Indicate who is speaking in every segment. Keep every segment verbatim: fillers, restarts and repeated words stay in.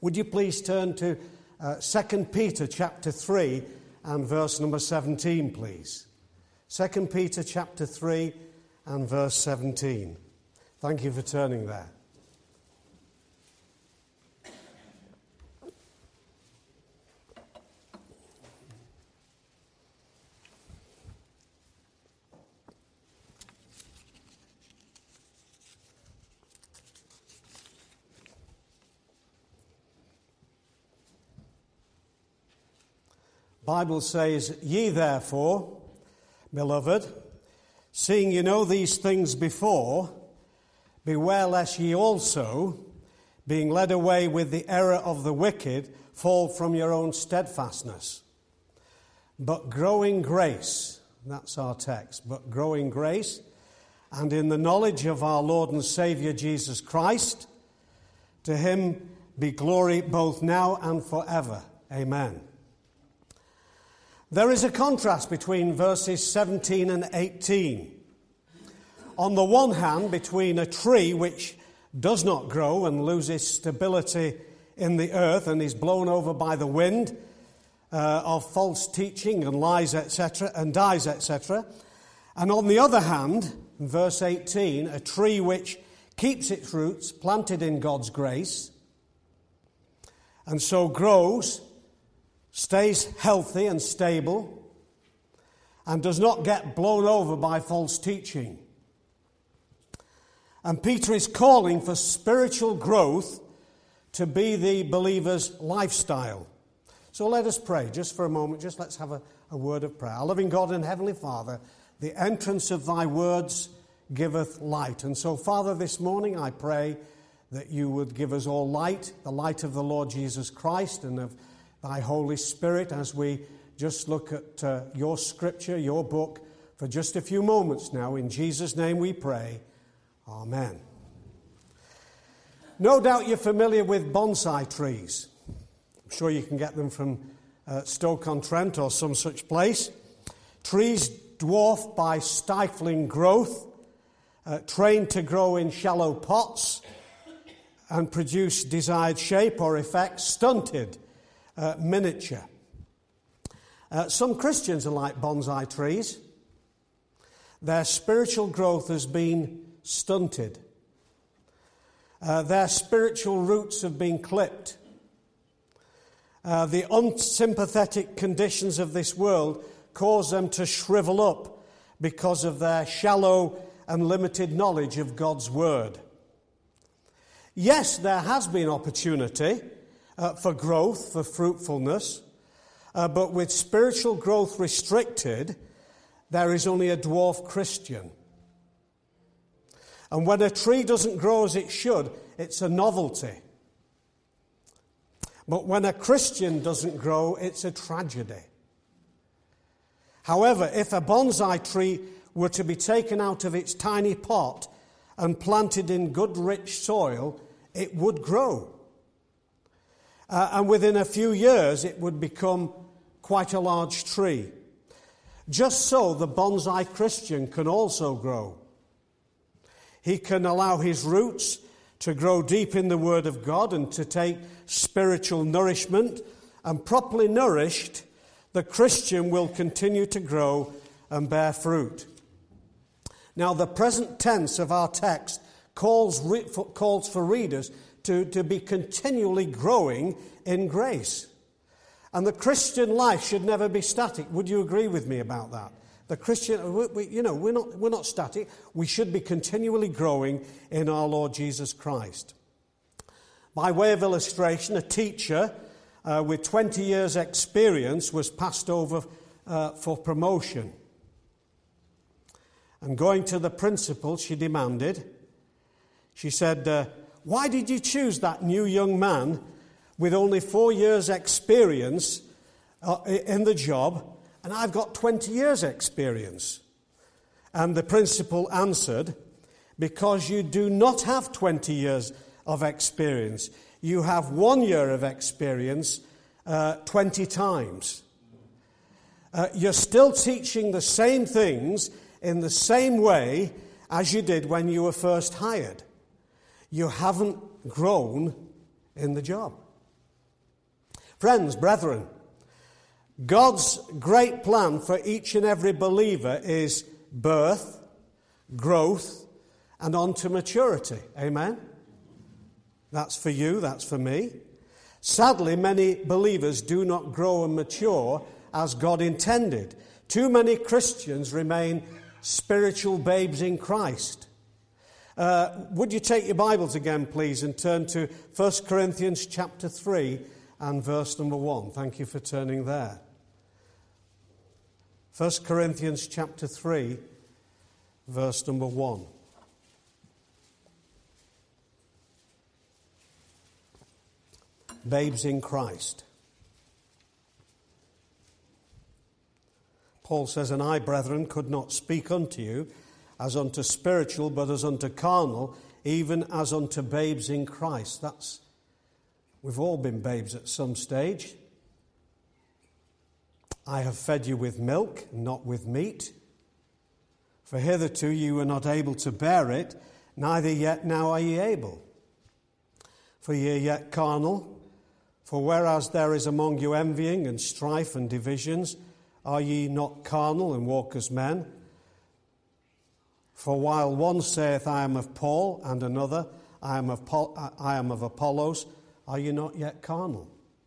Speaker 1: Would you please turn to uh, Second Peter chapter three and verse number seventeen, please. Second Peter chapter three and verse seventeen. Thank you for turning there. Bible says, "Ye therefore, beloved, seeing you know these things before, beware lest ye also, being led away with the error of the wicked, fall from your own steadfastness. But grow in grace," that's our text, "but grow in grace, and in the knowledge of our Lord and Saviour Jesus Christ. To him be glory both now and forever. Amen." There is a contrast between verses seventeen and eighteen. On the one hand, between a tree which does not grow and loses stability in the earth and is blown over by the wind uh, of false teaching and lies, et cetera, and dies, et cetera. And on the other hand, in verse eighteen, a tree which keeps its roots planted in God's grace and so grows, stays healthy and stable, and does not get blown over by false teaching. And Peter is calling for spiritual growth to be the believer's lifestyle. So let us pray just for a moment. Just let's have a, a word of prayer. Our loving God and Heavenly Father, the entrance of thy words giveth light. And so, Father, this morning I pray that you would give us all light, the light of the Lord Jesus Christ and of thy Holy Spirit, as we just look at uh, your scripture, your book, for just a few moments now. In Jesus' name we pray. Amen. No doubt you're familiar with bonsai trees. I'm sure you can get them from uh, Stoke-on-Trent or some such place. Trees dwarfed by stifling growth, uh, trained to grow in shallow pots and produce desired shape or effect, stunted, Uh, miniature. Uh, some Christians are like bonsai trees. Their spiritual growth has been stunted. Uh, their spiritual roots have been clipped. Uh, the unsympathetic conditions of this world cause them to shrivel up because of their shallow and limited knowledge of God's Word. Yes, there has been opportunity Uh, for growth, for fruitfulness, uh, but with spiritual growth restricted, there is only a dwarf Christian. And when a tree doesn't grow as it should, it's a novelty. But when a Christian doesn't grow, it's a tragedy. However, if a bonsai tree were to be taken out of its tiny pot and planted in good, rich soil, it would grow. Uh, and within a few years, it would become quite a large tree. Just so, the bonsai Christian can also grow. He can allow his roots to grow deep in the Word of God and to take spiritual nourishment. And properly nourished, the Christian will continue to grow and bear fruit. Now, the present tense of our text calls, calls for readers To, to be continually growing in grace. And the Christian life should never be static. Would you agree with me about that? The Christian, we, we, you know, we're not, we're not static. We should be continually growing in our Lord Jesus Christ. By way of illustration, a teacher uh, with twenty years' experience was passed over uh, for promotion. And going to the principal, she demanded, she said, uh, "Why did you choose that new young man with only four years' experience uh, in the job, and I've got twenty years' experience?" And the principal answered, "Because you do not have twenty years of experience. You have one year of experience uh, twenty times. Uh, you're still teaching the same things in the same way as you did when you were first hired. You haven't grown in the job." Friends, brethren, God's great plan for each and every believer is birth, growth, and on to maturity. Amen? That's for you, that's for me. Sadly, many believers do not grow and mature as God intended. Too many Christians remain spiritual babes in Christ. Uh, would you take your Bibles again, please, and turn to First Corinthians chapter three and verse number one. Thank you for turning there. First Corinthians chapter three, verse number one. Babes in Christ. Paul says, "And I, brethren, could not speak unto you as unto spiritual, but as unto carnal, even as unto babes in Christ." That's, we've all been babes at some stage. "I have fed you with milk, not with meat. For hitherto you were not able to bear it, neither yet now are ye able. For ye are yet carnal. For whereas there is among you envying and strife and divisions, are ye not carnal and walk as men? For while one saith, I am of Paul, and another, I am of, Paul, I am of Apollos, are ye not yet carnal?"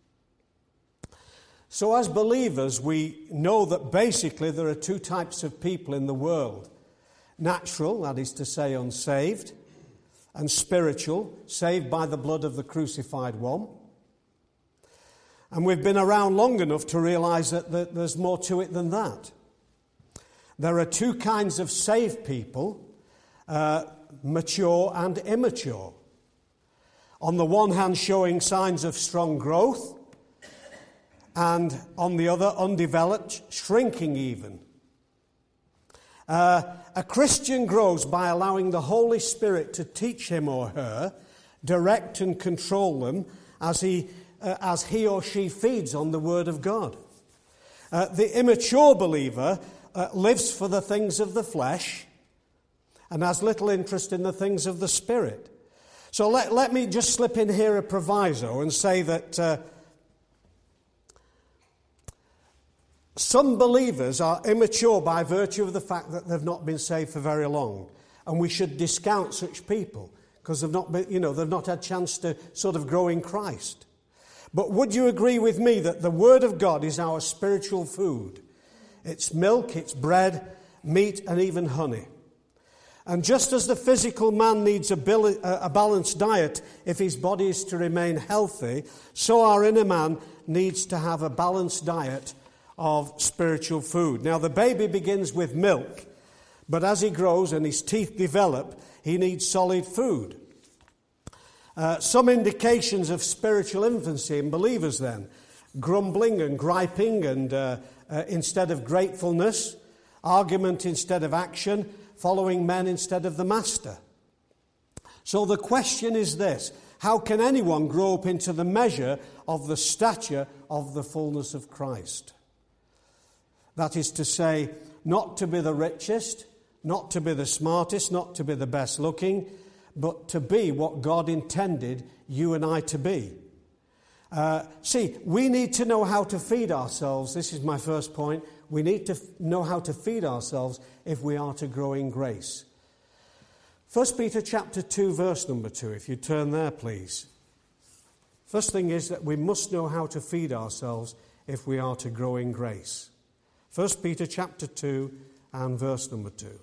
Speaker 1: So as believers, we know that basically there are two types of people in the world. Natural, that is to say unsaved, and spiritual, saved by the blood of the crucified one. And we've been around long enough to realize that there's more to it than that. There are two kinds of saved people, uh, mature and immature. On the one hand, showing signs of strong growth, and on the other, undeveloped, shrinking even. Uh, a Christian grows by allowing the Holy Spirit to teach him or her, direct and control them as he Uh, as he or she feeds on the Word of God. Uh, the immature believer uh, lives for the things of the flesh and has little interest in the things of the Spirit. So let, let me just slip in here a proviso and say that uh, some believers are immature by virtue of the fact that they've not been saved for very long. And we should discount such people because they've not been, you know, they've not had a chance to sort of grow in Christ. But would you agree with me that the Word of God is our spiritual food? It's milk, it's bread, meat, and even honey. And just as the physical man needs a, bil- a balanced diet if his body is to remain healthy, so our inner man needs to have a balanced diet of spiritual food. Now, the baby begins with milk, but as he grows and his teeth develop, he needs solid food. Uh, some indications of spiritual infancy in believers then. Grumbling and griping and uh, uh, instead of gratefulness. Argument instead of action. Following men instead of the master. So the question is this. How can anyone grow up into the measure of the stature of the fullness of Christ? That is to say, not to be the richest, not to be the smartest, not to be the best looking, but to be what God intended you and I to be. Uh, see, we need to know how to feed ourselves. This is my first point. We need to f- know how to feed ourselves if we are to grow in grace. First Peter chapter two, verse number two, if you turn there, please. First thing is that we must know how to feed ourselves if we are to grow in grace. First Peter chapter two and verse number two.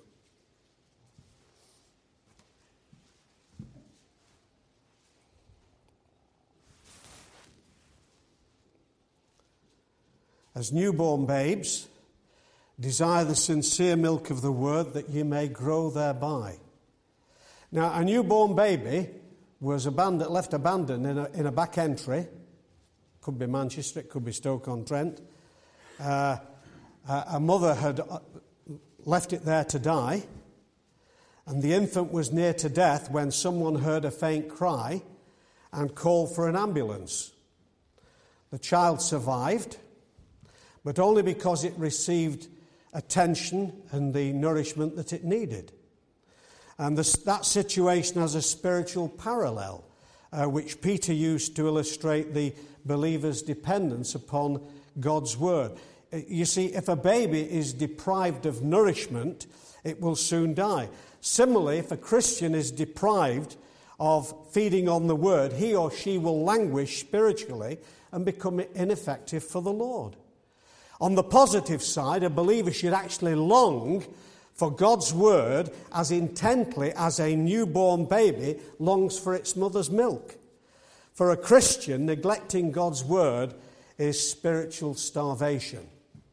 Speaker 1: As newborn babes, desire the sincere milk of the word that ye may grow thereby. Now, a newborn baby was abandoned, left abandoned in a, in a back entry. Could be Manchester, it could be Stoke-on-Trent. Uh, a mother had left it there to die, and the infant was near to death when someone heard a faint cry and called for an ambulance. The child survived, but only because it received attention and the nourishment that it needed. And this, that situation has a spiritual parallel. uh, which Peter used to illustrate the believer's dependence upon God's word. You see, if a baby is deprived of nourishment, it will soon die. Similarly, if a Christian is deprived of feeding on the word, he or she will languish spiritually and become ineffective for the Lord. On the positive side, a believer should actually long for God's word as intently as a newborn baby longs for its mother's milk. For a Christian, neglecting God's word is spiritual starvation.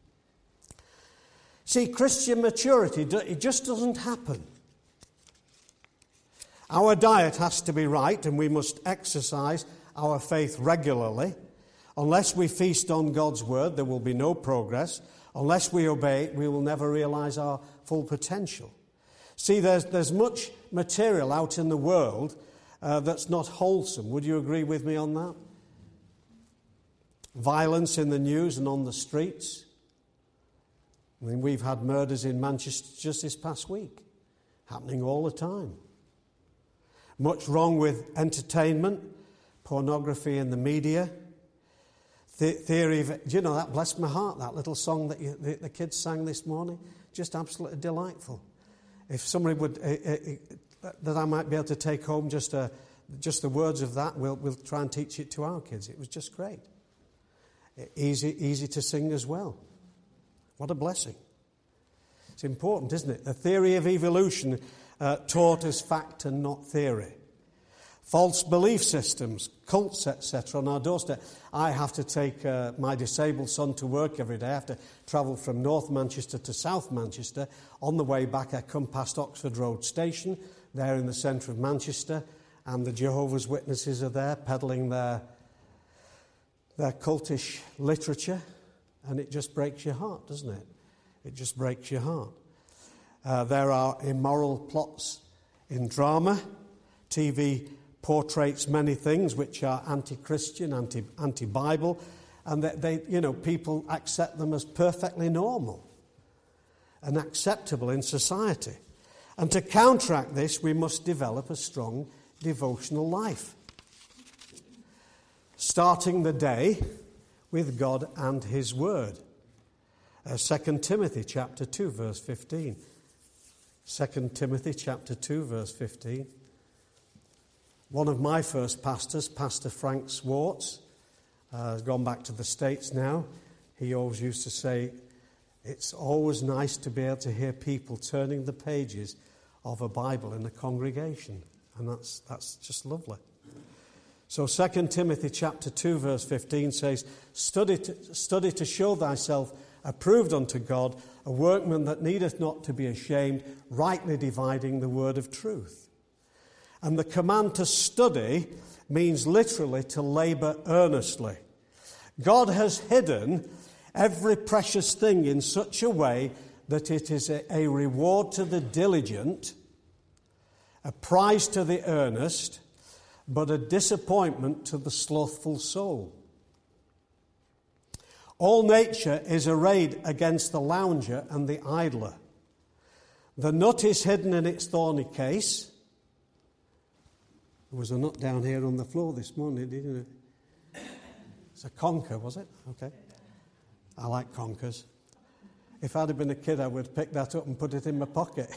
Speaker 1: See, Christian maturity, it just doesn't happen. Our diet has to be right, and we must exercise our faith regularly. Unless we feast on God's word, there will be no progress. Unless we obey it, we will never realize our full potential. See, there's, there's much material out in the world uh, that's not wholesome. Would you agree with me on that? Violence in the news and on the streets. I mean, we've had murders in Manchester just this past week, happening all the time. Much wrong with entertainment, pornography in the media. The theory of, do you know, that blessed my heart, that little song that you, the, the kids sang this morning, just absolutely delightful. If somebody would, uh, uh, that I might be able to take home just uh, just the words of that, we'll, we'll try and teach it to our kids. It was just great. Easy, easy to sing as well. What a blessing. It's important, isn't it? The theory of evolution uh, taught as fact and not theory. False belief systems, cults, et cetera on our doorstep. I have to take uh, my disabled son to work every day. I have to travel from North Manchester to South Manchester. On the way back, I come past Oxford Road Station, there in the centre of Manchester, and the Jehovah's Witnesses are there peddling their, their cultish literature. And it just breaks your heart, doesn't it? It just breaks your heart. Uh, there are immoral plots in drama. T V portrays many things which are anti-Christian, anti, anti-Bible, and they, they, you know, people accept them as perfectly normal and acceptable in society. And to counteract this, we must develop a strong devotional life, starting the day with God and his word. Uh, Second Timothy chapter two, verse fifteen. Second Timothy chapter two, verse fifteen. One of my first pastors, Pastor Frank Swartz, uh, has gone back to the States now. He always used to say, it's always nice to be able to hear people turning the pages of a Bible in a congregation. And that's that's just lovely. So Second Timothy chapter two, verse fifteen says, Study to, study to show thyself approved unto God, a workman that needeth not to be ashamed, rightly dividing the word of truth. And the command to study means literally to labour earnestly. God has hidden every precious thing in such a way that it is a, a reward to the diligent, a prize to the earnest, but a disappointment to the slothful soul. All nature is arrayed against the lounger and the idler. The nut is hidden in its thorny case. There was a nut down here on the floor this morning, didn't it? It's a conker, was it? Okay. I like conkers. If I'd have been a kid, I would pick that up and put it in my pocket.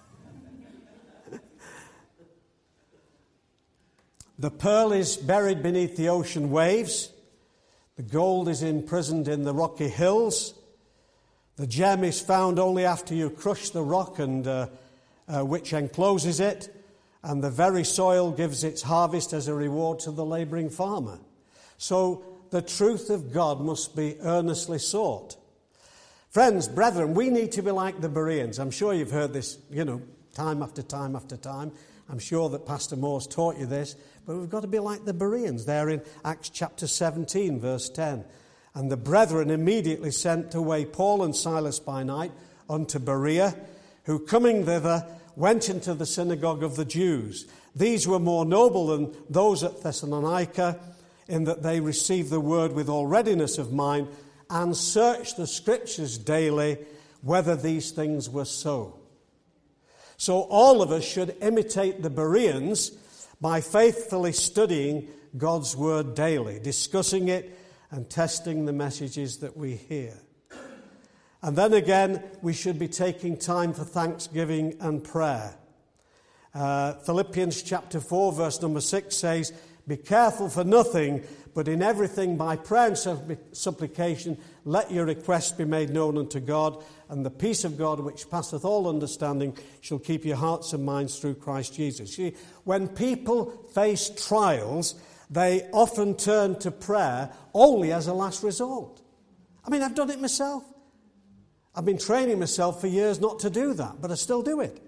Speaker 1: The pearl is buried beneath the ocean waves. The gold is imprisoned in the rocky hills. The gem is found only after you crush the rock and uh, uh, which encloses it. And the very soil gives its harvest as a reward to the labouring farmer. So the truth of God must be earnestly sought. Friends, brethren, we need to be like the Bereans. I'm sure you've heard this, you know, time after time after time. I'm sure that Pastor Moore's taught you this, but we've got to be like the Bereans there in Acts chapter seventeen, verse ten. And the brethren immediately sent away Paul and Silas by night unto Berea, who coming thither went into the synagogue of the Jews. These were more noble than those at Thessalonica, in that they received the word with all readiness of mind, and searched the scriptures daily, whether these things were so. So all of us should imitate the Bereans by faithfully studying God's Word daily, discussing it and testing the messages that we hear. And then again, we should be taking time for thanksgiving and prayer. Uh, Philippians chapter four, verse number six says, "Be careful for nothing, but in everything by prayer and supplication, let your requests be made known unto God, and the peace of God, which passeth all understanding, shall keep your hearts and minds through Christ Jesus." See, when people face trials, they often turn to prayer only as a last resort. I mean, I've done it myself. I've been training myself for years not to do that, but I still do it.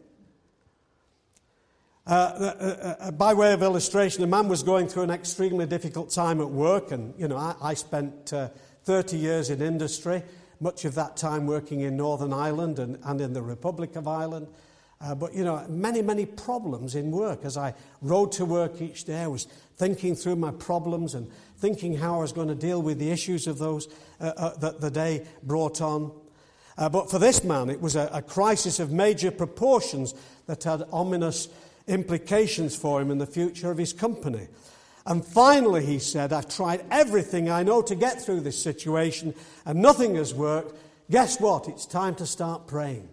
Speaker 1: Uh, uh, uh, by way of illustration, a man was going through an extremely difficult time at work, and, you know, I, I spent uh, thirty years in industry, much of that time working in Northern Ireland and, and in the Republic of Ireland. Uh, but, you know, many, many problems in work. As I rode to work each day, I was thinking through my problems and thinking how I was going to deal with the issues of those uh, uh, that the day brought on. Uh, but for this man, it was a, a crisis of major proportions that had ominous implications for him in the future of his company. And finally, he said, "I've tried everything I know to get through this situation, and nothing has worked. Guess what? It's time to start praying."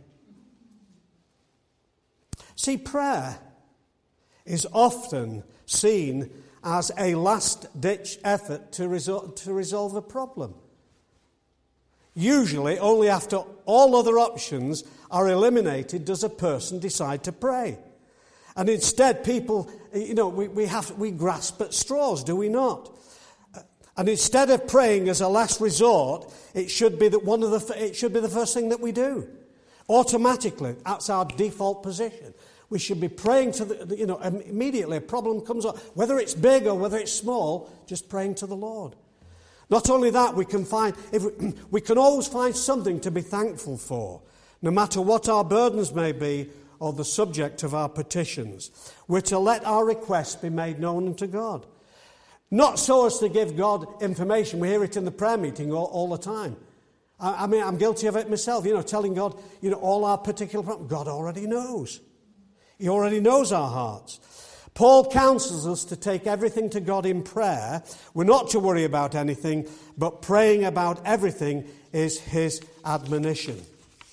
Speaker 1: See, prayer is often seen as a last-ditch effort to, resol- to resolve a problem. Usually, only after all other options are eliminated does a person decide to pray. And instead, people, you know, we, we have we grasp at straws, do we not? And instead of praying as a last resort, it should be that one of the it should be the first thing that we do, automatically. That's our default position. We should be praying to the, you know, immediately a problem comes up, whether it's big or whether it's small, just praying to the Lord. Not only that, we can find if we, we can always find something to be thankful for, no matter what our burdens may be or the subject of our petitions. We're to let our requests be made known unto God. Not so as to give God information. We hear it in the prayer meeting all, all the time. I, I mean, I'm guilty of it myself, you know, telling God, you know, all our particular problems. God already knows. He already knows our hearts. Paul counsels us to take everything to God in prayer. We're not to worry about anything, but praying about everything is his admonition.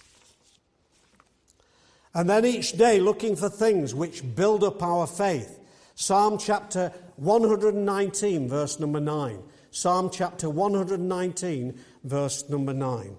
Speaker 1: And then each day looking for things which build up our faith. Psalm chapter one hundred nineteen, verse number nine. Psalm chapter one hundred nineteen, verse number nine.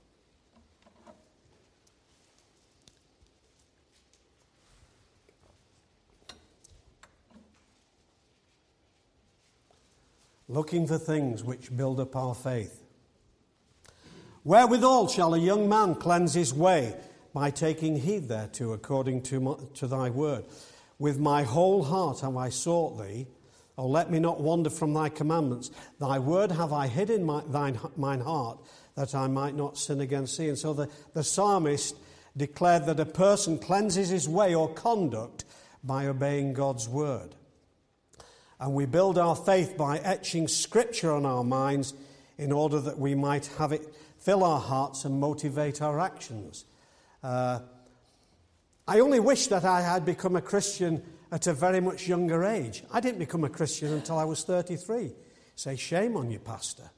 Speaker 1: Looking for things which build up our faith. "Wherewithal shall a young man cleanse his way? By taking heed thereto, according to, my, to thy word. With my whole heart have I sought thee. O let me not wander from thy commandments. Thy word have I hid in my, thine, mine heart, that I might not sin against thee." And so the, the psalmist declared that a person cleanses his way or conduct by obeying God's word. And we build our faith by etching Scripture on our minds in order that we might have it fill our hearts and motivate our actions. Uh, I only wish that I had become a Christian at a very much younger age. I didn't become a Christian until I was thirty-three. Say, shame on you, Pastor.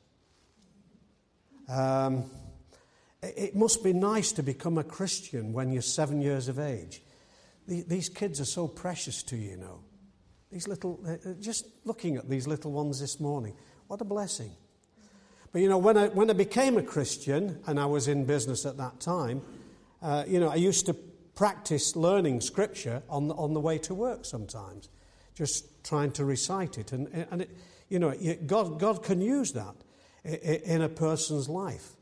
Speaker 1: Um, it, it must be nice to become a Christian when you're seven years of age. The, these kids are so precious to you, you know. These little, uh, just looking at these little ones this morning, what a blessing. But, you know, when I, when I became a Christian, and I was in business at that time, uh, you know, I used to practice learning Scripture on the, on the way to work sometimes, just trying to recite it. And, and it, you know, God, God can use that in a person's life.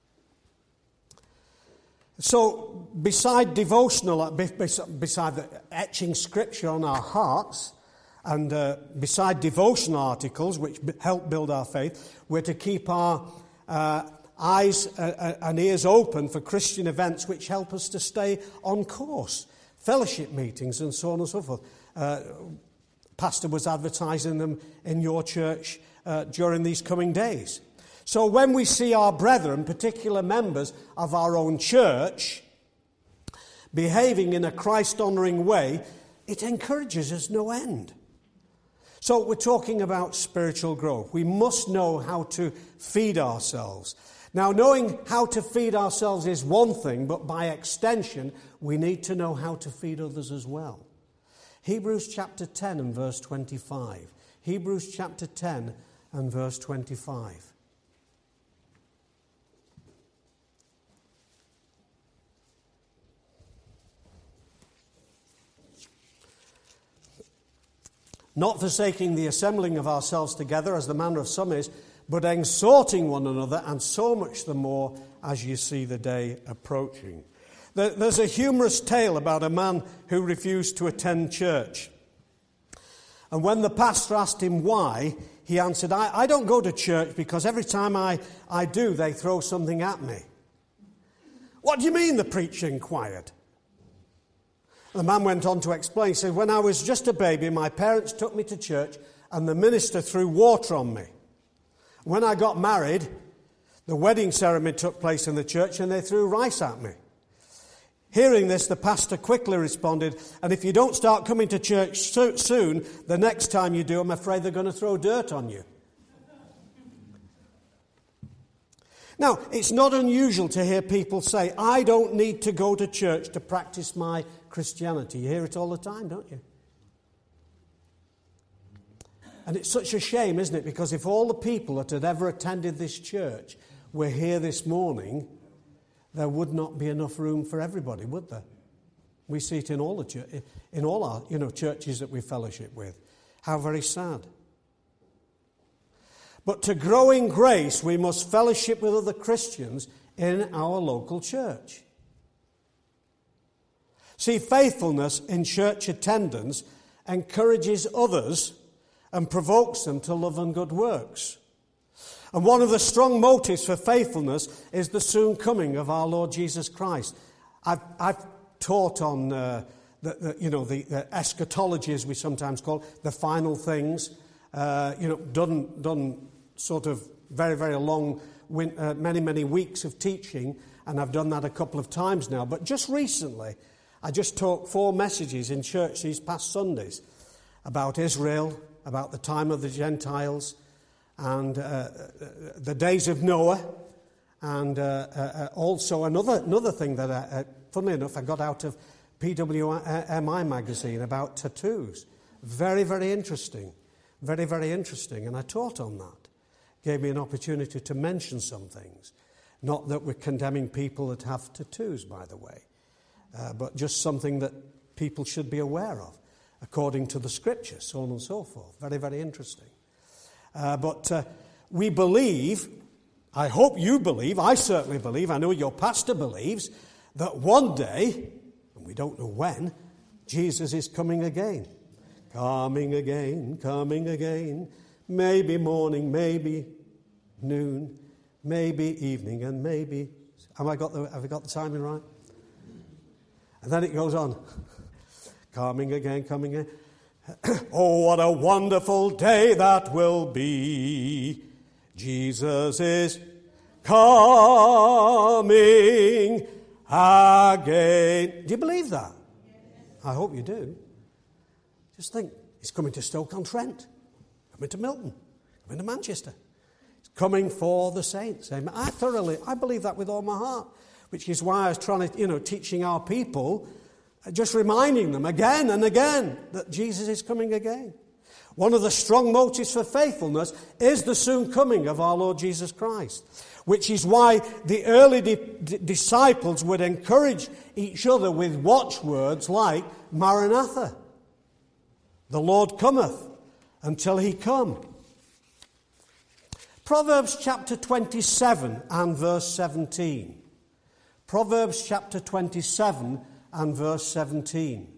Speaker 1: So, beside devotional, beside the etching Scripture on our hearts, and uh, beside devotion articles, which b- help build our faith, we're to keep our uh, eyes uh, and ears open for Christian events which help us to stay on course. Fellowship meetings and so on and so forth. Uh, Pastor was advertising them in your church uh, during these coming days. So when we see our brethren, particular members of our own church, behaving in a Christ-honouring way, it encourages us no end. So we're talking about spiritual growth. We must know how to feed ourselves. Now, knowing how to feed ourselves is one thing, but by extension, we need to know how to feed others as well. Hebrews chapter ten and verse twenty-five. Hebrews chapter ten and verse twenty-five. Not forsaking the assembling of ourselves together, as the manner of some is, but exhorting one another, and so much the more as you see the day approaching. There's a humorous tale about a man who refused to attend church. And when the pastor asked him why, he answered, I, I don't go to church because every time I, I do, they throw something at me. What do you mean, the preacher inquired? The man went on to explain. He said, when I was just a baby, my parents took me to church and the minister threw water on me. When I got married, the wedding ceremony took place in the church and they threw rice at me. Hearing this, the pastor quickly responded, and if you don't start coming to church so- soon, the next time you do, I'm afraid they're going to throw dirt on you. Now, it's not unusual to hear people say, I don't need to go to church to practice my Christianity. You hear it all the time, don't you? And it's such a shame, isn't it? Because if all the people that had ever attended this church were here this morning, there would not be enough room for everybody, would there? We see it in all the church, in all our, you know, churches that we fellowship with. How very sad. But to grow in grace, we must fellowship with other Christians in our local church. See, faithfulness in church attendance encourages others and provokes them to love and good works. And one of the strong motives for faithfulness is the soon coming of our Lord Jesus Christ. I've, I've taught on uh, the, the, you know, the, the eschatology, as we sometimes call it, the final things. Uh, you know, done done sort of very very long, win, uh, many many weeks of teaching, and I've done that a couple of times now. But just recently, I just taught four messages in church these past Sundays about Israel, about the time of the Gentiles, and uh, the days of Noah, and uh, uh, also another another thing that, I, uh, funnily enough, I got out of P W M I magazine about tattoos. Very, very interesting. Very, very interesting. And I taught on that. Gave me an opportunity to mention some things. Not that we're condemning people that have tattoos, by the way, uh, but just something that people should be aware of, according to the Scriptures, so on and so forth. Very, very interesting. Uh, but uh, we believe, I hope you believe, I certainly believe, I know your pastor believes, that one day, and we don't know when, Jesus is coming again. Coming again, coming again, maybe morning, maybe noon, maybe evening, and maybe... Have I got the, have I got the timing right? And then it goes on. Coming again, coming again. Oh, what a wonderful day that will be. Jesus is coming again. Do you believe that? I hope you do. Just think, he's coming to Stoke-on-Trent, coming to Milton, coming to Manchester. He's coming for the saints. Amen. I thoroughly, I believe that with all my heart, which is why I was trying to, you know, teaching our people, just reminding them again and again that Jesus is coming again. One of the strong motives for faithfulness is the soon coming of our Lord Jesus Christ, which is why the early di- disciples would encourage each other with watchwords like Maranatha. The Lord cometh until he come. Proverbs chapter twenty-seven and verse seventeen. Proverbs chapter twenty-seven and verse seventeen.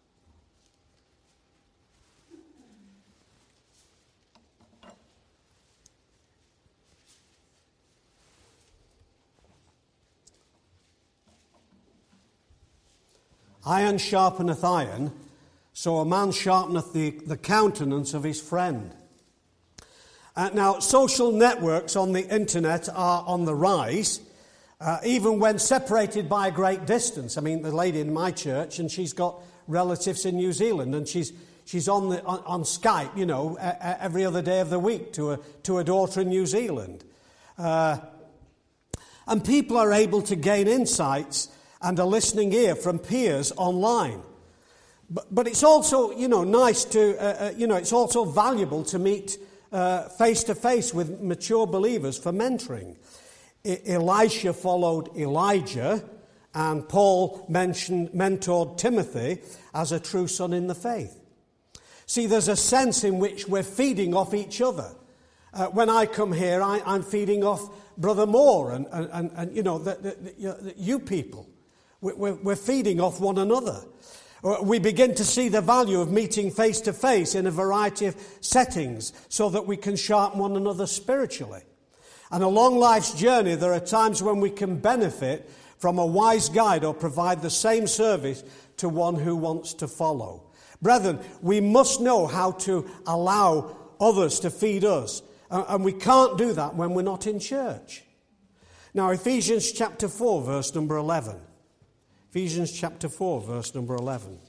Speaker 1: Iron sharpeneth iron, so a man sharpeneth the, the countenance of his friend. Uh, now, social networks on the internet are on the rise, uh, even when separated by a great distance. I mean, the lady in my church, and she's got relatives in New Zealand, and she's she's on, the, on, on Skype, you know, every other day of the week to a, to a daughter in New Zealand. Uh, and people are able to gain insights and a listening ear from peers online. But, but it's also, you know, nice to, uh, uh, you know, it's also valuable to meet uh, face-to-face with mature believers for mentoring. I- Elisha followed Elijah, and Paul mentioned, mentored Timothy as a true son in the faith. See, there's a sense in which we're feeding off each other. Uh, when I come here, I, I'm feeding off Brother Moore and, and, and, and you know, the, the, the, you people. We're, we're feeding off one another. We begin to see the value of meeting face to face in a variety of settings so that we can sharpen one another spiritually. And along life's journey, there are times when we can benefit from a wise guide or provide the same service to one who wants to follow. Brethren, we must know how to allow others to feed us. And we can't do that when we're not in church. Now, Ephesians chapter four, verse number eleven. Ephesians chapter four, verse number eleven.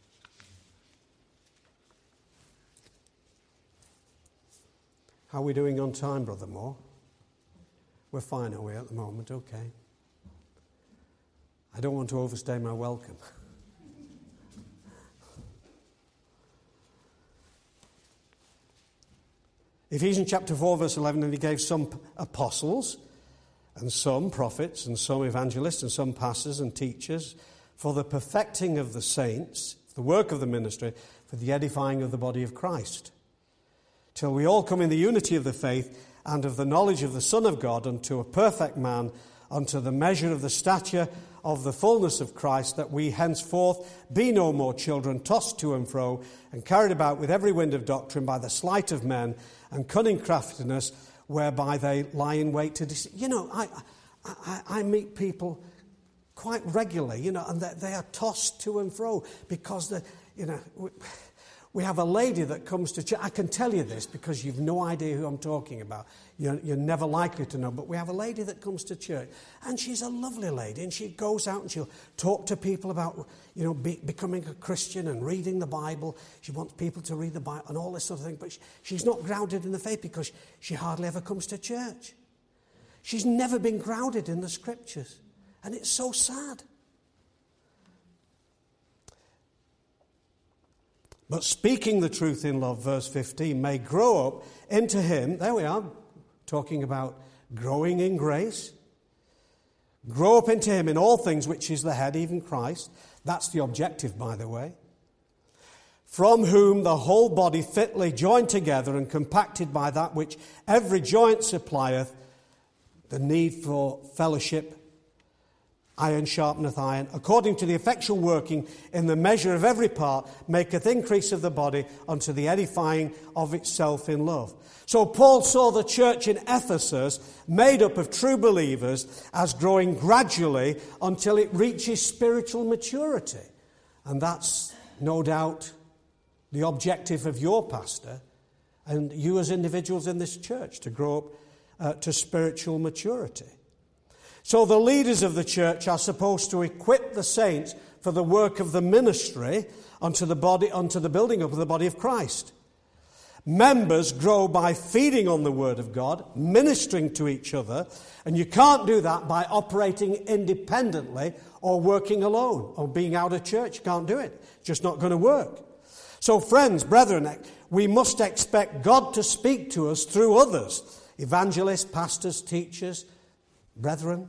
Speaker 1: How are we doing on time, Brother Moore? We're fine, are we, at the moment? Okay. I don't want to overstay my welcome. Ephesians chapter four, verse eleven, and he gave some apostles, and some prophets, and some evangelists, and some pastors and teachers, for the perfecting of the saints, the work of the ministry, for the edifying of the body of Christ, till we all come in the unity of the faith and of the knowledge of the Son of God, unto a perfect man, unto the measure of the stature of the fullness of Christ, that we henceforth be no more children, tossed to and fro, and carried about with every wind of doctrine by the sleight of men, and cunning craftiness, whereby they lie in wait to deceive. You know, I, I, I meet people quite regularly, you know, and they, they are tossed to and fro because, the, you know, we, we have a lady that comes to church. I can tell you this because you've no idea who I'm talking about. You're, you're never likely to know, but we have a lady that comes to church, and she's a lovely lady, and she goes out and she'll talk to people about, you know, be, becoming a Christian and reading the Bible. She wants people to read the Bible and all this sort of thing, but she, she's not grounded in the faith because she hardly ever comes to church. She's never been grounded in the Scriptures, and it's so sad. But speaking the truth in love, verse fifteen, may grow up into him. There we are, talking about growing in grace. Grow up into him in all things, which is the head, even Christ. That's the objective, by the way. From whom the whole body fitly joined together and compacted by that which every joint supplieth, the need for fellowship, iron sharpeneth iron, according to the effectual working in the measure of every part, maketh increase of the body unto the edifying of itself in love. So Paul saw the church in Ephesus, made up of true believers, as growing gradually until it reaches spiritual maturity. And that's no doubt the objective of your pastor and you as individuals in this church, to grow up uh, to spiritual maturity. So the leaders of the church are supposed to equip the saints for the work of the ministry unto the body, unto the building up of the body of Christ. Members grow by feeding on the Word of God, ministering to each other, and you can't do that by operating independently or working alone or being out of church. You can't do it. It's just not going to work. So friends, brethren, we must expect God to speak to us through others, evangelists, pastors, teachers, brethren.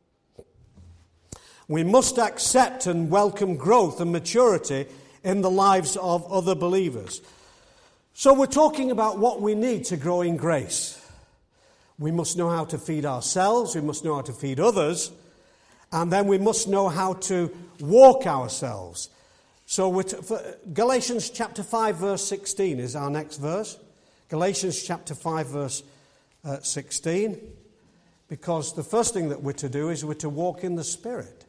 Speaker 1: We must accept and welcome growth and maturity in the lives of other believers. So we're talking about what we need to grow in grace. We must know how to feed ourselves, we must know how to feed others, and then we must know how to walk ourselves. So we're t- for Galatians chapter five verse sixteen is our next verse. Galatians chapter five verse uh, sixteen. Because the first thing that we're to do is we're to walk in the Spirit.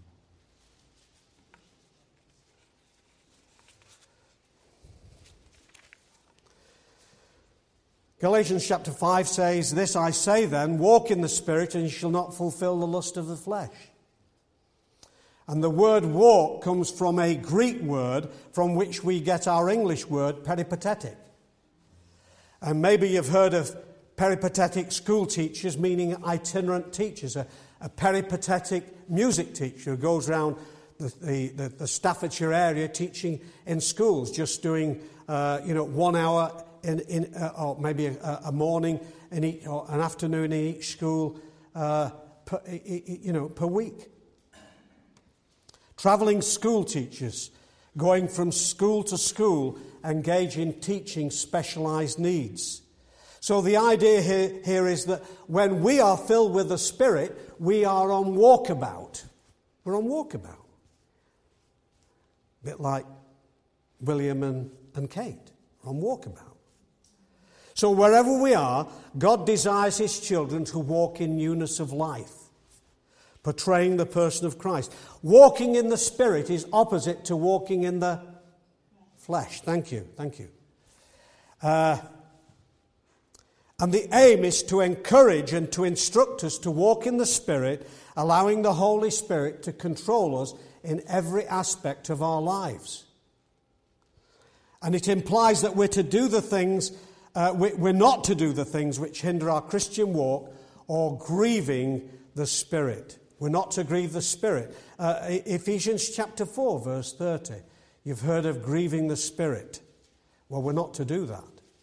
Speaker 1: Galatians chapter five says, "This I say then, walk in the Spirit, and you shall not fulfill the lust of the flesh." And the word walk comes from a Greek word from which we get our English word peripatetic. And maybe you've heard of peripatetic school teachers, meaning itinerant teachers. A, a peripatetic music teacher who goes around the, the, the, the Staffordshire area teaching in schools, just doing uh, you know one hour in, in uh, or maybe a, a morning in each, or an afternoon in each school uh, per, you know per week. Travelling school teachers, going from school to school, engage in teaching specialised needs. So the idea here, here is that when we are filled with the Spirit, we are on walkabout. We're on walkabout. A bit like William and, and Kate, we're on walkabout. So wherever we are, God desires his children to walk in newness of life, portraying the person of Christ. Walking in the Spirit is opposite to walking in the flesh. Thank you, thank you. Uh, and the aim is to encourage and to instruct us to walk in the Spirit, allowing the Holy Spirit to control us in every aspect of our lives. And it implies that we're to do the things, uh, we're not to do the things which hinder our Christian walk or grieving the Spirit. We're not to grieve the Spirit. Uh, Ephesians chapter four, verse thirty. You've heard of grieving the Spirit. Well, we're not to do that.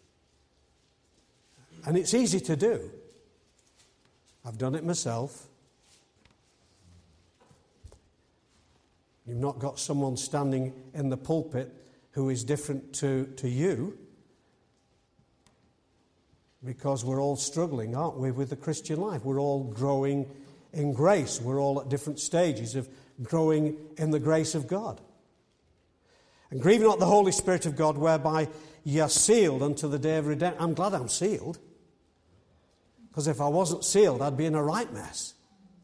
Speaker 1: And it's easy to do. I've done it myself. You've not got someone standing in the pulpit who is different to, to you, because we're all struggling, aren't we, with the Christian life? We're all growing in grace. We're all at different stages of growing in the grace of God. And grieve not the Holy Spirit of God, whereby ye are sealed unto the day of redemption. I'm glad I'm sealed, because if I wasn't sealed, I'd be in a right mess.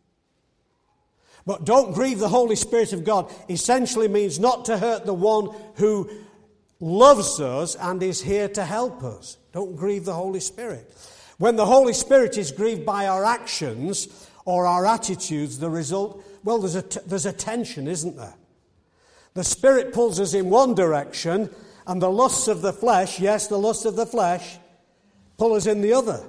Speaker 1: But don't grieve the Holy Spirit of God essentially means not to hurt the one who loves us and is here to help us. Don't grieve the Holy Spirit. When the Holy Spirit is grieved by our actions or our attitudes, the result, well, there's a, t- there's a tension, isn't there? The Spirit pulls us in one direction, and the lusts of the flesh, yes, the lusts of the flesh, pull us in the other.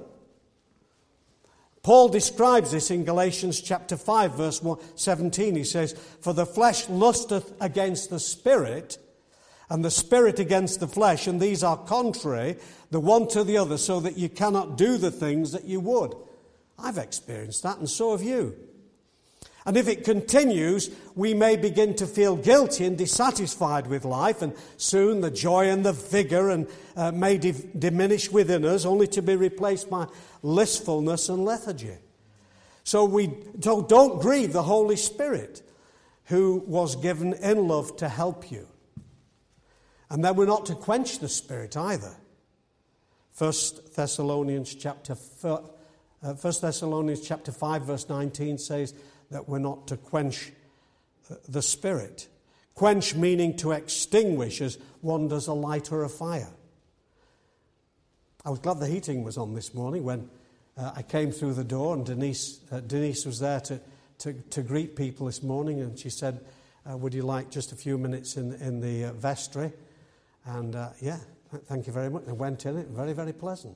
Speaker 1: Paul describes this in Galatians chapter five, verse seventeen. He says, "For the flesh lusteth against the Spirit, and the Spirit against the flesh, and these are contrary, the one to the other, so that you cannot do the things that you would." I've experienced that, and so have you. And if it continues, we may begin to feel guilty and dissatisfied with life, and soon the joy and the vigour and uh, may di- diminish within us, only to be replaced by listfulness and lethargy. So we so don't grieve the Holy Spirit, who was given in love to help you. And then we're not to quench the Spirit either. First Thessalonians chapter uh, First Thessalonians chapter five, verse nineteen says that we're not to quench the Spirit. Quench meaning to extinguish, as one does a light or a fire. I was glad the heating was on this morning when uh, I came through the door, and Denise uh, Denise was there to, to, to greet people this morning, and she said, uh, would you like just a few minutes in, in the uh, vestry? And uh, yeah, thank you very much. I went in it, very, very pleasant.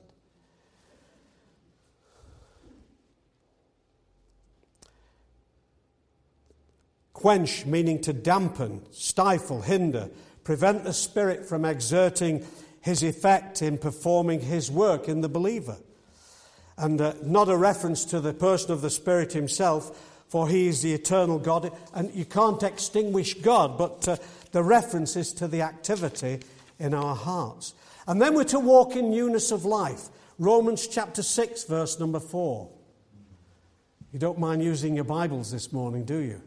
Speaker 1: Quench, meaning to dampen, stifle, hinder, prevent the Spirit from exerting his effect in performing his work in the believer. And uh, not a reference to the person of the Spirit himself, for he is the eternal God. And you can't extinguish God, but uh, the reference is to the activity in our hearts. And then we're to walk in newness of life. Romans chapter six, verse number four. You don't mind using your Bibles this morning, do you?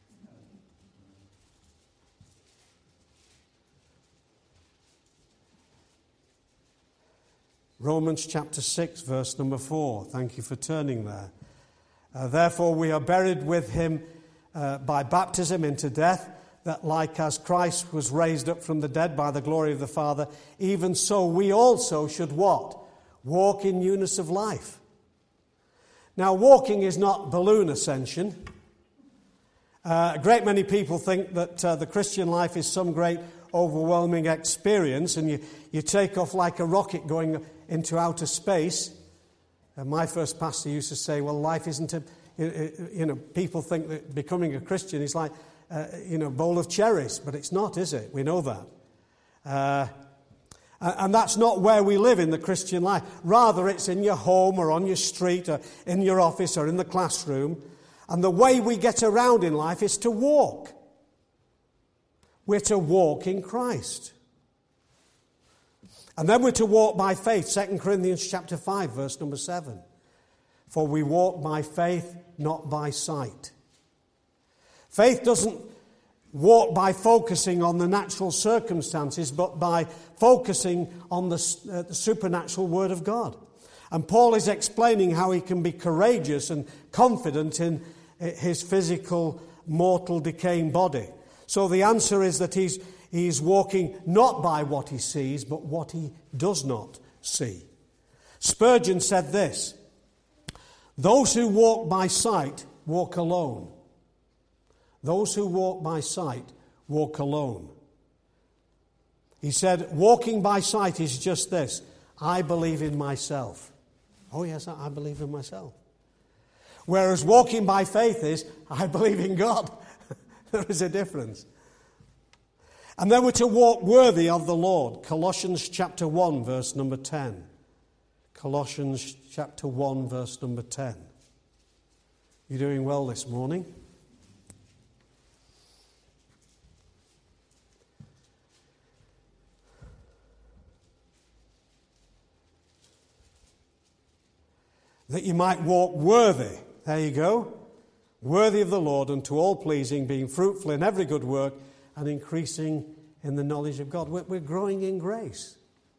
Speaker 1: Romans chapter six, verse number four. Thank you for turning there. Uh, Therefore we are buried with him uh, by baptism into death, that like as Christ was raised up from the dead by the glory of the Father, even so we also should what? Walk in newness of life. Now, walking is not balloon ascension. Uh, a great many people think that uh, the Christian life is some great overwhelming experience, and you, you take off like a rocket going into outer space. And my first pastor used to say, well, life isn't a, you know, people think that becoming a Christian is like, uh, you know, a bowl of cherries, but it's not, is it? We know that. Uh, and that's not where we live in the Christian life. Rather, it's in your home or on your street or in your office or in the classroom. And the way we get around in life is to walk. We're to walk in Christ. And then we're to walk by faith. Second Corinthians chapter five, verse number seven. For we walk by faith, not by sight. Faith doesn't walk by focusing on the natural circumstances, but by focusing on the, uh, the supernatural Word of God. And Paul is explaining how he can be courageous and confident in his physical, mortal, decaying body. So the answer is that he's, he's walking not by what he sees, but what he does not see. Spurgeon said this: those who walk by sight walk alone. Those who walk by sight walk alone. He said, walking by sight is just this: I believe in myself. Oh yes, I believe in myself. Whereas walking by faith is, I believe in God. There is a difference. And then we're to walk worthy of the Lord. Colossians chapter one, verse number ten. Colossians chapter one, verse number ten. You're doing well this morning. That you might walk worthy. There you go. Worthy of the Lord, unto all pleasing, being fruitful in every good work, and increasing in the knowledge of God. We're, we're growing in grace.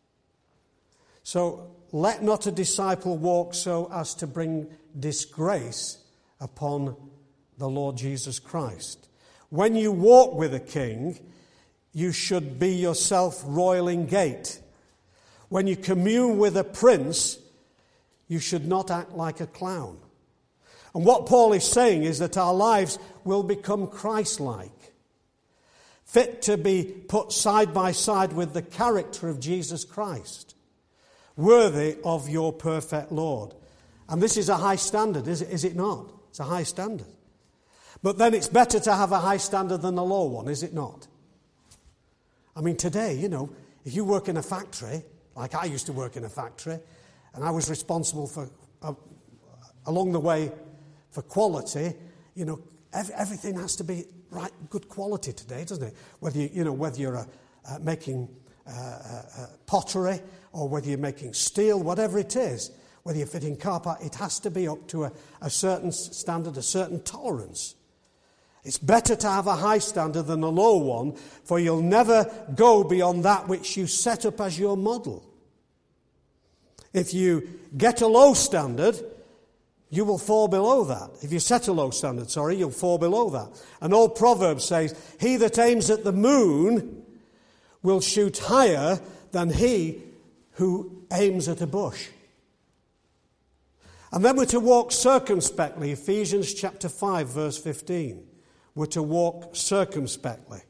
Speaker 1: So let not a disciple walk so as to bring disgrace upon the Lord Jesus Christ. When you walk with a king, you should be yourself royal in gait. When you commune with a prince, you should not act like a clown. And what Paul is saying is that our lives will become Christ-like, fit to be put side by side with the character of Jesus Christ, worthy of your perfect Lord. And this is a high standard, is it, is it not? It's a high standard. But then it's better to have a high standard than a low one, is it not? I mean, today, you know, if you work in a factory, like I used to work in a factory, and I was responsible for, uh, along the way, for quality, you know, every, everything has to be right, good quality today, doesn't it? Whether you, you know, whether you're uh, uh, making uh, uh, uh, pottery or whether you're making steel, whatever it is, whether you're fitting car part, it has to be up to a, a certain standard, a certain tolerance. It's better to have a high standard than a low one, for you'll never go beyond that which you set up as your model. If you get a low standard, you will fall below that. If you set a low standard, sorry, you'll fall below that. An old proverb says, he that aims at the moon will shoot higher than he who aims at a bush. And then we're to walk circumspectly. Ephesians chapter five, verse fifteen. We're to walk circumspectly.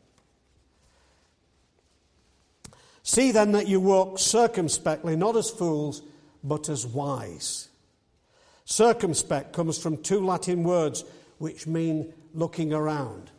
Speaker 1: See then that you walk circumspectly, not as fools, but as wise. Circumspect comes from two Latin words which mean looking around.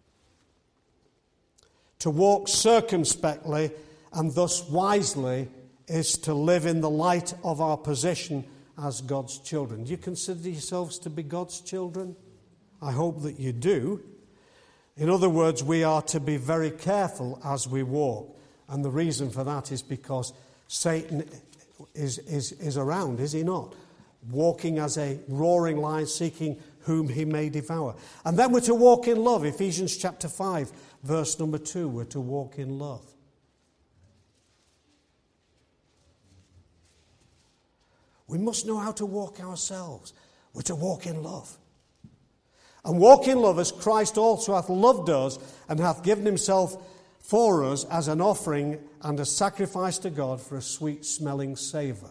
Speaker 1: To walk circumspectly and thus wisely is to live in the light of our position as God's children. Do you consider yourselves to be God's children? I hope that you do. In other words, we are to be very careful as we walk. And the reason for that is because Satan is, is, is around, is he not? Walking as a roaring lion, seeking whom he may devour. And then we're to walk in love. Ephesians chapter five, verse number two. We're to walk in love. We must know how to walk ourselves. We're to walk in love. And walk in love as Christ also hath loved us and hath given himself for us as an offering and a sacrifice to God for a sweet-smelling savour.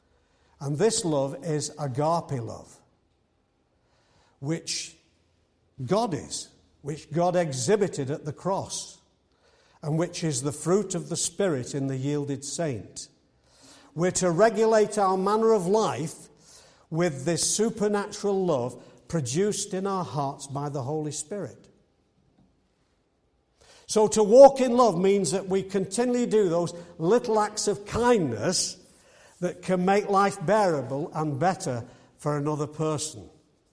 Speaker 1: And this love is agape love, which God is, which God exhibited at the cross, and which is the fruit of the Spirit in the yielded saint. We're to regulate our manner of life with this supernatural love produced in our hearts by the Holy Spirit. So to walk in love means that we continually do those little acts of kindness that can make life bearable and better for another person.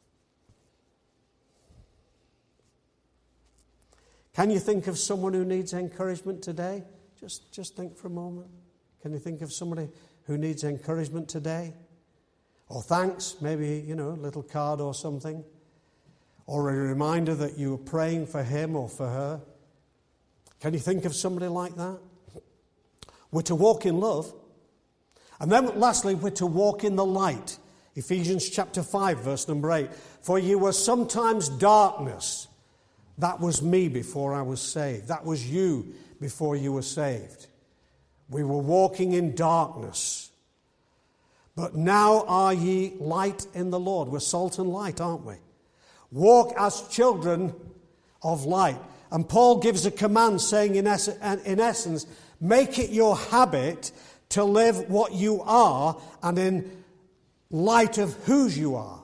Speaker 1: Can you think of someone who needs encouragement today? Just, just think for a moment. Can you think of somebody who needs encouragement today? Or thanks, maybe, you know, a little card or something. Or a reminder that you were praying for him or for her. Can you think of somebody like that? We're to walk in love. And then lastly, we're to walk in the light. Ephesians chapter five, verse number eight. For you were sometimes darkness. That was me before I was saved. That was you before you were saved. We were walking in darkness. But now are ye light in the Lord. We're salt and light, aren't we? Walk as children of light. And Paul gives a command saying, in, es- in essence, make it your habit to live what you are and in light of whose you are.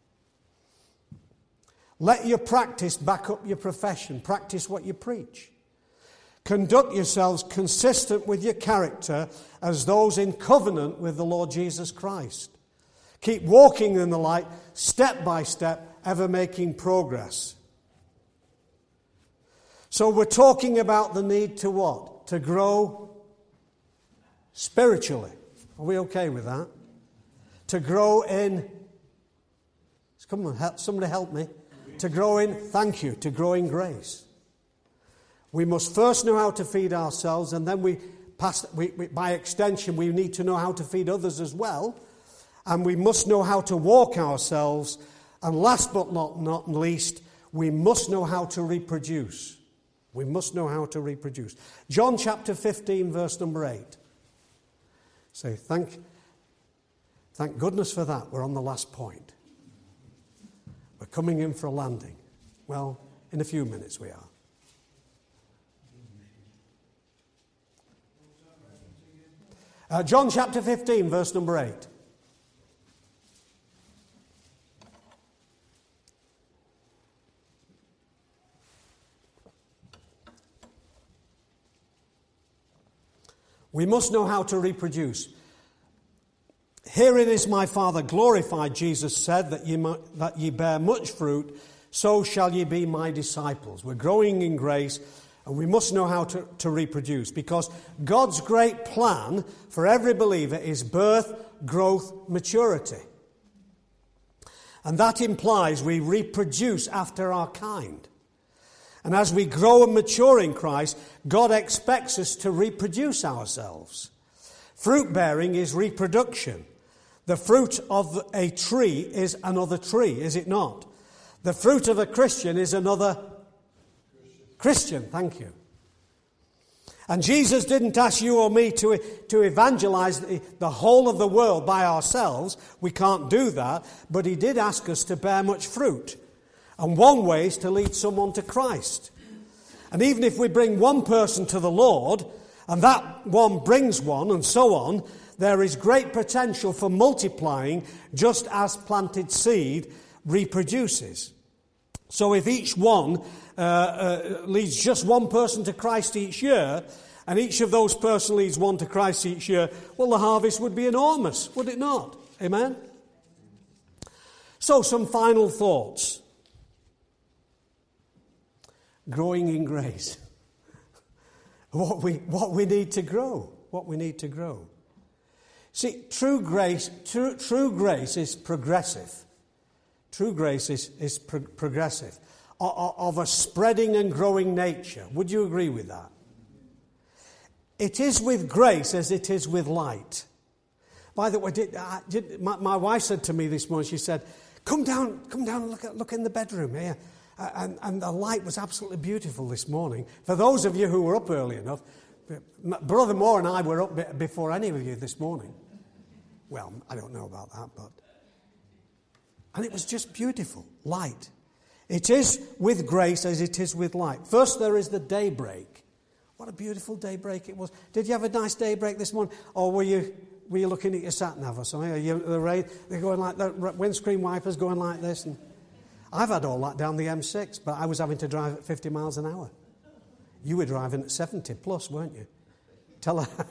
Speaker 1: Let your practice back up your profession. Practice what you preach. Conduct yourselves consistent with your character as those in covenant with the Lord Jesus Christ. Keep walking in the light, step by step, ever making progress. So we're talking about the need to what? To grow spiritually. Are we okay with that? To grow in... Come on, help, somebody help me. To grow in... Thank you. To grow in grace. We must first know how to feed ourselves, and then we pass. We, we, by extension, we need to know how to feed others as well. And we must know how to walk ourselves. And last but not, not least, we must know how to reproduce. We must know how to reproduce. John chapter fifteen, verse number eight. Say, thank, thank goodness for that. We're on the last point. We're coming in for a landing. Well, in a few minutes we are. Uh, John chapter fifteen, verse number eight. We must know how to reproduce. Herein is my Father glorified, Jesus said, that ye, mu- that ye bear much fruit, so shall ye be my disciples. We're growing in grace, and we must know how to, to reproduce, because God's great plan for every believer is birth, growth, maturity. And that implies we reproduce after our kind. And as we grow and mature in Christ, God expects us to reproduce ourselves. Fruit bearing is reproduction. The fruit of a tree is another tree, is it not? The fruit of a Christian is another Christian, thank you. And Jesus didn't ask you or me to, to evangelize the, the whole of the world by ourselves. We can't do that. But he did ask us to bear much fruit. And one way is to lead someone to Christ. And even if we bring one person to the Lord, and that one brings one, and so on, there is great potential for multiplying, just as planted seed reproduces. So if each one uh, uh, leads just one person to Christ each year, and each of those persons leads one to Christ each year, well, the harvest would be enormous, would it not? Amen? So some final thoughts. Growing in grace. What we, what we need to grow. What we need to grow. See, true grace, true, true grace is progressive. True grace is, is pro- progressive. Of, of a spreading and growing nature. Would you agree with that? It is with grace as it is with light. By the way, did, uh, did, my, my wife said to me this morning, she said, come down, come down and look, at, look in the bedroom here. Uh, and, and the light was absolutely beautiful this morning. For those of you who were up early enough, Brother Moore and I were up before any of you this morning. Well, I don't know about that, but... And it was just beautiful, light. It is with grace as it is with light. First there is the daybreak. What a beautiful daybreak it was. Did you have a nice daybreak this morning? Or were you were you looking at your sat-nav or something? Are you, the rain, they're going like the windscreen wipers going like this. And I've had all that down the M six, but I was having to drive at fifty miles an hour. You were driving at seventy plus, weren't you? Tell her.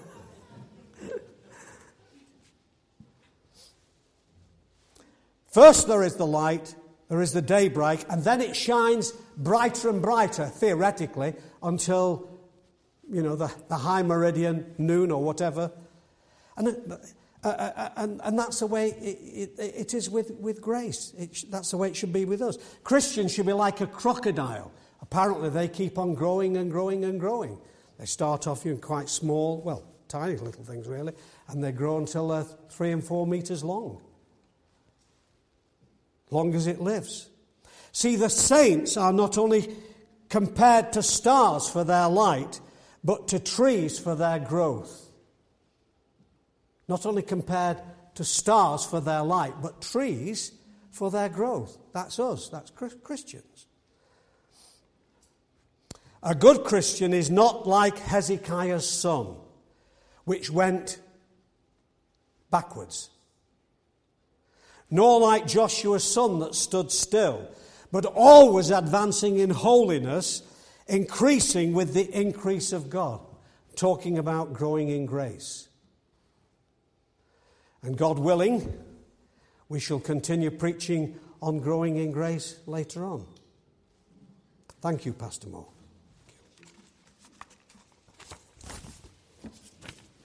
Speaker 1: First there is the light, there is the daybreak, and then it shines brighter and brighter, theoretically, until, you know, the, the high meridian, noon or whatever. And, uh, uh, and, and that's the way it, it, it is with, with grace. It, that's the way it should be with us. Christians should be like a crocodile. Apparently they keep on growing and growing and growing. They start off in quite small, well, tiny little things really, and they grow until they're three and four metres long. Long as it lives. See, the saints are not only compared to stars for their light, but to trees for their growth. Not only compared to stars for their light, but trees for their growth. That's us, that's Christians. A good Christian is not like Hezekiah's son, which went backwards. Nor like Joshua's son that stood still, but always advancing in holiness, increasing with the increase of God. Talking about growing in grace. And God willing, we shall continue preaching on growing in grace later on. Thank you, Pastor Moore.